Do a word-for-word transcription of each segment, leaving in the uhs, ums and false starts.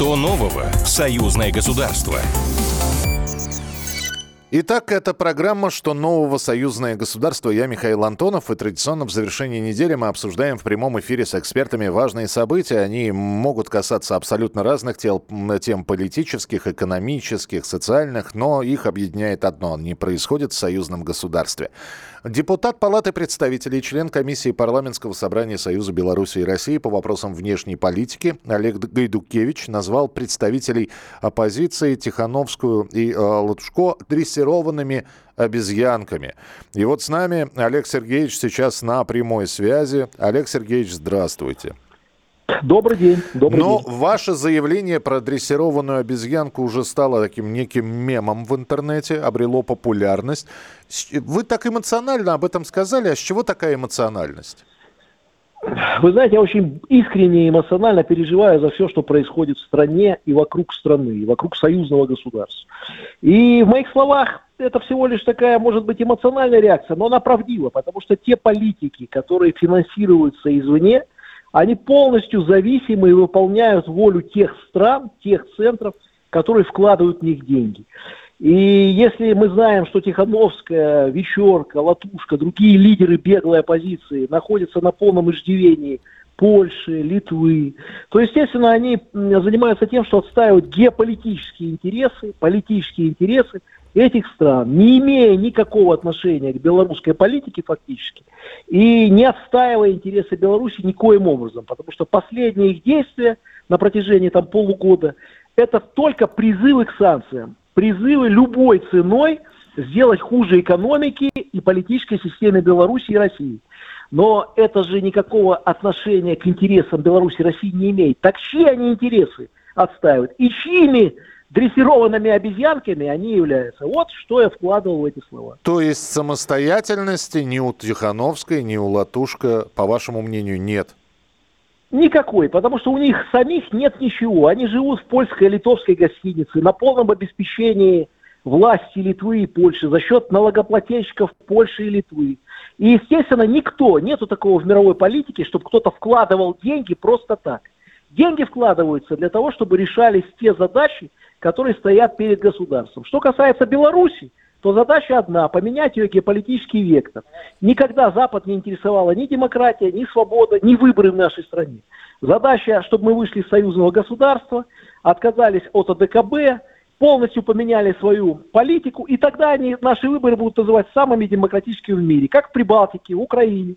Что нового в союзное государство? Итак, это программа «Что нового? Союзное государство». Я Михаил Антонов. И традиционно в завершении недели мы обсуждаем в прямом эфире с экспертами важные события. Они могут касаться абсолютно разных тем, тем политических, экономических, социальных, но их объединяет одно – они происходят в союзном государстве. Депутат Палаты представителей, член комиссии Парламентского собрания Союза Беларуси и России по вопросам внешней политики Олег Гайдукевич назвал представителей оппозиции Тихановскую и э, Латушко дрессированными обезьянками. И вот с нами Олег Сергеевич сейчас на прямой связи. Олег Сергеевич, здравствуйте. Добрый день. Добрый Но день. ваше заявление про дрессированную обезьянку уже стало таким неким мемом в интернете, обрело популярность. Вы так эмоционально об этом сказали, а с чего такая эмоциональность? Вы знаете, я очень искренне и эмоционально переживаю за все, что происходит в стране и вокруг страны, и вокруг союзного государства. И в моих словах это всего лишь такая, может быть, эмоциональная реакция, но она правдива, потому что те политики, которые финансируются извне, они полностью зависимы и выполняют волю тех стран, тех центров, которые вкладывают в них деньги. И если мы знаем, что Тихановская, Вечерка, Латушка, другие лидеры беглой оппозиции находятся на полном иждивении Польши, Литвы, то, естественно, они занимаются тем, что отстаивают геополитические интересы, политические интересы этих стран, не имея никакого отношения к белорусской политике фактически, и не отстаивая интересы Беларуси никоим образом, потому что последние их действия на протяжении там, полугода – это только призывы к санкциям, призывы любой ценой сделать хуже экономики и политической системе Беларуси и России. Но это же никакого отношения к интересам Беларуси и России не имеет. Так чьи они интересы отстаивают? И чьими дрессированными обезьянками они являются? Вот что я вкладывал в эти слова. То есть самостоятельности ни у Тихановской, ни у Латушка, по вашему мнению, нет? Никакой, потому что у них самих нет ничего. Они живут в польской и литовской гостинице на полном обеспечении власти Литвы и Польши за счет налогоплательщиков Польши и Литвы. И, естественно, никто, нету такого в мировой политике, чтобы кто-то вкладывал деньги просто так. Деньги вкладываются для того, чтобы решались те задачи, которые стоят перед государством. Что касается Беларуси, то задача одна – поменять ее геополитический вектор. Никогда Запад не интересовала ни демократия, ни свобода, ни выборы в нашей стране. Задача, чтобы мы вышли из союзного государства, отказались от АДКБ, полностью поменяли свою политику, и тогда они, наши выборы будут называть самыми демократическими в мире, как в Прибалтике, в Украине.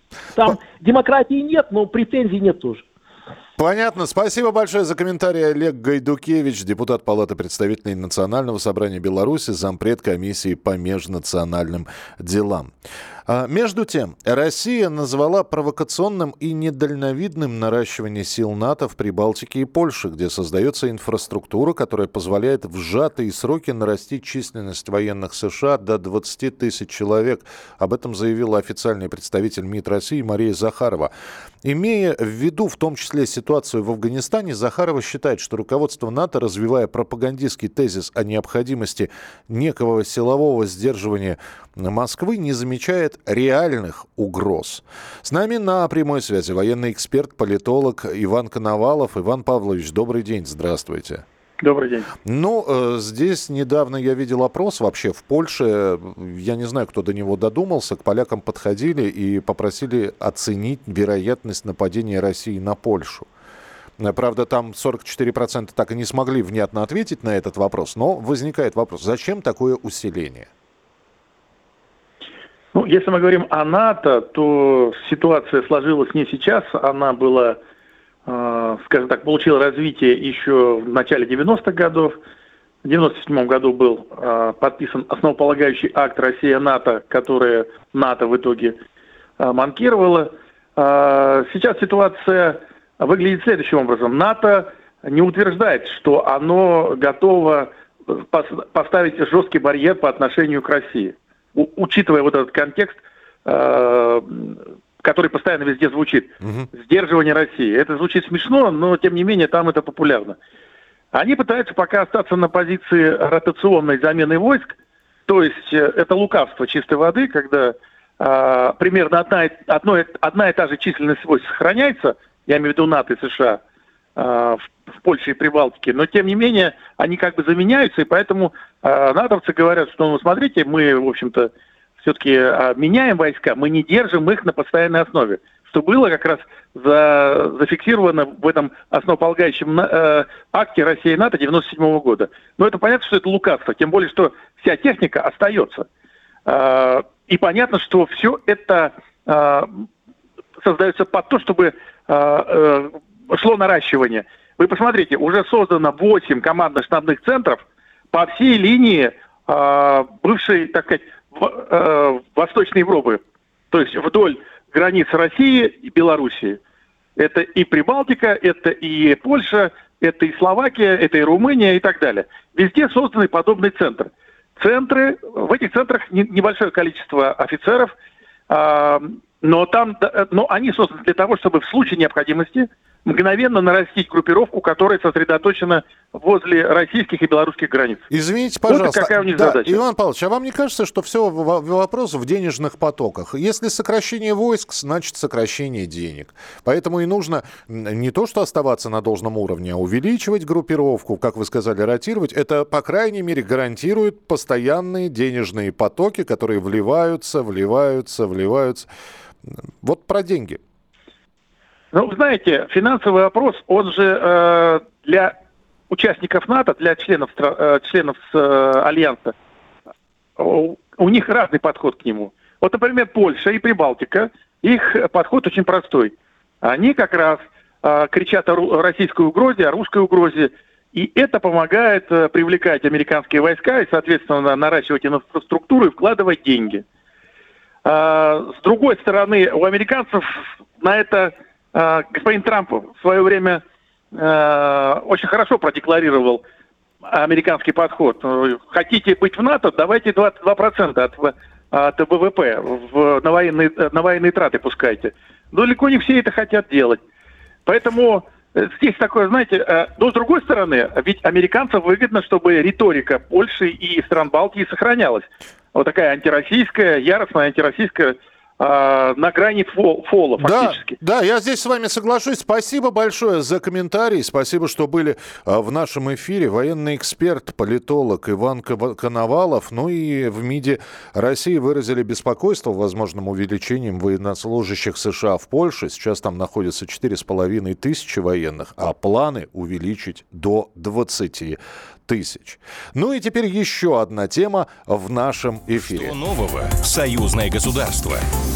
Там демократии нет, но претензий нет тоже. Понятно. Спасибо большое за комментарий. Олег Гайдукевич, депутат Палаты представителей Национального собрания Беларуси, зампред комиссии по межнациональным делам. А между тем, Россия назвала провокационным и недальновидным наращивание сил НАТО в Прибалтике и Польше, где создается инфраструктура, которая позволяет в сжатые сроки нарастить численность военных США до двадцати тысяч человек. Об этом заявила официальный представитель МИД России Мария Захарова. Имея в виду в том числе ситуацию в Афганистане, Захарова считает, что руководство НАТО, развивая пропагандистский тезис о необходимости некого силового сдерживания Москвы, не замечает реальных угроз. С нами на прямой связи военный эксперт, политолог Иван Коновалов. Иван Павлович, добрый день, здравствуйте. Добрый день. Ну, э, здесь недавно я видел опрос вообще в Польше. Я не знаю, кто до него додумался. К полякам подходили и попросили оценить вероятность нападения России на Польшу. Правда, там сорок четыре процента так и не смогли внятно ответить на этот вопрос. Но возникает вопрос, зачем такое усиление? Ну, если мы говорим о НАТО, то ситуация сложилась не сейчас. Она была, э, скажем так, получила развитие еще в начале девяностых годов. В девяносто седьмом году был э, подписан основополагающий акт Россия-НАТО, который НАТО в итоге э, манкировало. Э, сейчас ситуация выглядит следующим образом. НАТО не утверждает, что оно готово поставить жесткий барьер по отношению к России. Учитывая вот этот контекст, э, который постоянно везде звучит, угу. Сдерживание России. Это звучит смешно, но тем не менее там это популярно. Они пытаются пока остаться на позиции ротационной замены войск, то есть э, это лукавство чистой воды, когда э, примерно одна, одно, одна и та же численность войск сохраняется, я имею в виду НАТО и США, в Польше и Прибалтике, но тем не менее они как бы заменяются, и поэтому натовцы говорят, что, ну, смотрите, мы, в общем-то, все-таки меняем войска, мы не держим их на постоянной основе, что было как раз за, зафиксировано в этом основополагающем э, акте России и НАТО девяносто седьмого года. Но это понятно, что это лукавство, тем более, что вся техника остается. Э, и понятно, что все это э, создается под то, чтобы э, э, шло наращивание. Вы посмотрите, уже создано восемь командных штабных центров по всей линии э, бывшей, так сказать, в, э, Восточной Европы, то есть вдоль границ России и Белоруссии. Это и Прибалтика, это и Польша, это и Словакия, это и Румыния и так далее. Везде созданы подобные центры. Центры, в этих центрах не, небольшое количество офицеров, э, но, там, но они созданы для того, чтобы в случае необходимости мгновенно нарастить группировку, которая сосредоточена возле российских и белорусских границ. Извините, пожалуйста. Вот какая у них да, задача. Иван Павлович, а вам не кажется, что все вопрос в денежных потоках? Если сокращение войск, значит сокращение денег. Поэтому и нужно не то, что оставаться на должном уровне, а увеличивать группировку, как вы сказали, ротировать. Это, по крайней мере, гарантирует постоянные денежные потоки, которые вливаются, вливаются, вливаются. Вот про деньги. Ну, знаете, финансовый вопрос, он же э, для участников НАТО, для членов, э, членов э, Альянса, у, у них разный подход к нему. Вот, например, Польша и Прибалтика, их подход очень простой. Они как раз э, кричат о российской угрозе, о русской угрозе, и это помогает э, привлекать американские войска и, соответственно, наращивать инфраструктуру и вкладывать деньги. Э, с другой стороны, у американцев на это... Господин Трамп в свое время э, очень хорошо продекларировал американский подход. Хотите быть в НАТО, давайте двадцать два процента от, от ВВП в, на, военные, на военные траты пускайте. Но далеко не все это хотят делать. Поэтому здесь такое, знаете, э, но с другой стороны, ведь американцам выгодно, чтобы риторика Польши и стран Балтии сохранялась. Вот такая антироссийская, яростная антироссийская, на грани фол, фола фактически. Да, да, я здесь с вами соглашусь. Спасибо большое за комментарий. Спасибо, что были в нашем эфире. Военный эксперт, политолог Иван Коновалов. Ну и в МИДе России выразили беспокойство возможным увеличением военнослужащих США в Польше. Сейчас там находится четыре с половиной тысячи военных, а планы увеличить до двадцати тысяч. Ну и теперь еще одна тема в нашем эфире. Что нового в союзное государство?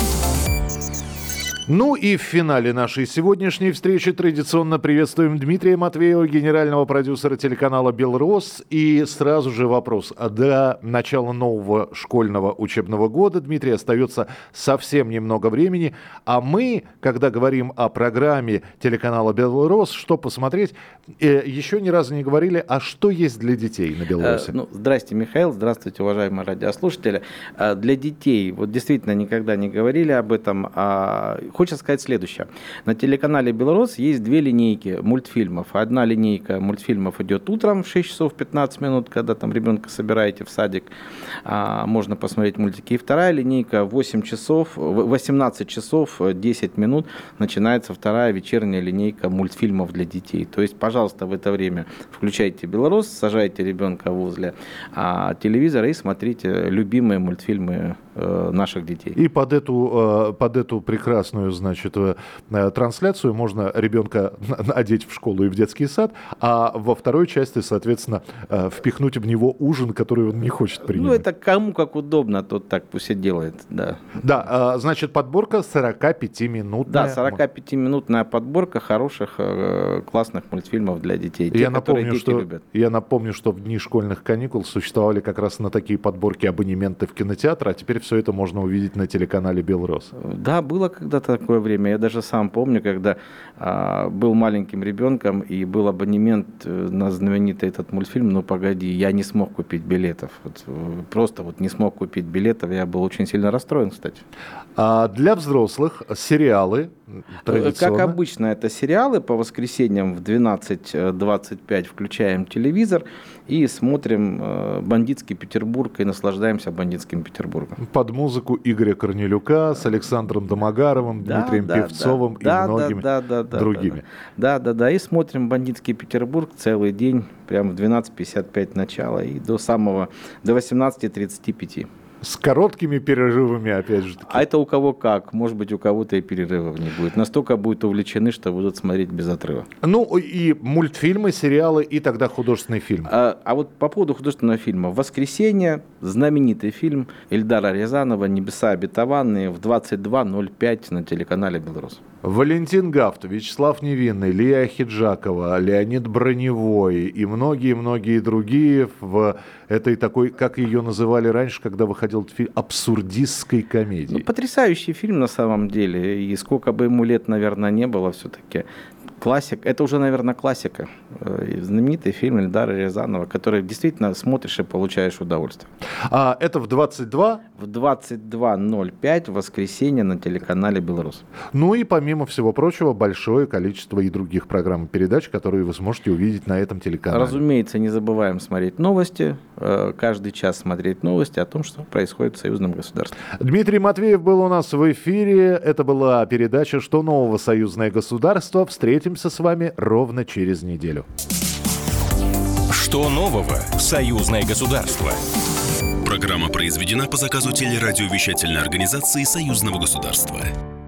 Ну и в финале нашей сегодняшней встречи традиционно приветствуем Дмитрия Матвеева, генерального продюсера телеканала «Белрос». И сразу же вопрос. До начала нового школьного учебного года, Дмитрий, остается совсем немного времени. А мы, когда говорим о программе телеканала «Белрос», что посмотреть, еще ни разу не говорили, а что есть для детей на «Белросе». Ну, здрасте, Михаил, здравствуйте, уважаемые радиослушатели. Для детей, вот действительно никогда не говорили об этом, а хочется сказать следующее. На телеканале «Белрос» есть две линейки мультфильмов. Одна линейка мультфильмов идет утром в шесть часов пятнадцать минут, когда там ребенка собираете в садик, а, можно посмотреть мультики. И вторая линейка в восемь часов, восемнадцать часов десять минут начинается вторая вечерняя линейка мультфильмов для детей. То есть, пожалуйста, в это время включайте «Белрос», сажайте ребенка возле а, телевизора и смотрите любимые мультфильмы э, наших детей. И под эту, э, под эту прекрасную, значит, трансляцию можно ребенка одеть в школу и в детский сад, а во второй части, соответственно, впихнуть в него ужин, который он не хочет принимать. Ну, это кому как удобно, тот так пусть и делает, да. Да, значит, подборка сорокапятиминутная. Да, сорокапятиминутная подборка хороших, классных мультфильмов для детей, те, я которые напомню, дети что, любят. Я напомню, что в дни школьных каникул существовали как раз на такие подборки абонементы в кинотеатр, а теперь все это можно увидеть на телеканале «Белрос». Да, было когда-то такое время. Я даже сам помню, когда а, был маленьким ребенком и был абонемент на знаменитый этот мультфильм «Ну, погоди», я не смог купить билетов. Вот, просто вот не смог купить билетов. Я был очень сильно расстроен, кстати. А для взрослых сериалы традиционно? Как обычно, это сериалы. По воскресеньям в двенадцать двадцать пять включаем телевизор и смотрим «Бандитский Петербург» и наслаждаемся «Бандитским Петербургом». Под музыку Игоря Корнелюка с Александром Домогаровым, да, Дмитрием да, Певцовым да, и многими да, да, да, другими. Да, да, да. И смотрим «Бандитский Петербург» целый день, прямо в двенадцать пятьдесят пять начала и до самого, до восемнадцати тридцати пяти. С короткими перерывами, опять же таки. А это у кого как. Может быть, у кого-то и перерывов не будет. Настолько будут увлечены, что будут смотреть без отрыва. Ну, и мультфильмы, сериалы, и тогда художественный фильм. А, а вот по поводу художественного фильма. В воскресенье знаменитый фильм Эльдара Рязанова «Небеса обетованные» в двадцать два ноль пять на телеканале «Белрос». Валентин Гафт, Вячеслав Невинный, Лия Ахеджакова, Леонид Броневой и многие-многие другие в этой такой, как ее называли раньше, когда выходил этот фильм, абсурдистской комедии. Ну, потрясающий фильм на самом деле. И сколько бы ему лет, наверное, не было, все-таки классик. Это уже, наверное, классика. Знаменитый фильм Эльдара Рязанова, который действительно смотришь и получаешь удовольствие. А это в двадцать два? В двадцать два ноль пять в воскресенье на телеканале «Белрос». Ну и помимо всего прочего, большое количество и других программ и передач, которые вы сможете увидеть на этом телеканале. Разумеется, не забываем смотреть новости. Каждый час смотреть новости о том, что происходит в союзном государстве. Дмитрий Матвеев был у нас в эфире. Это была передача «Что нового? Союзное государство». Встретимся с вами ровно через неделю. Что нового? Союзное государство. Программа произведена по заказу телерадиовещательной организации Союзного государства.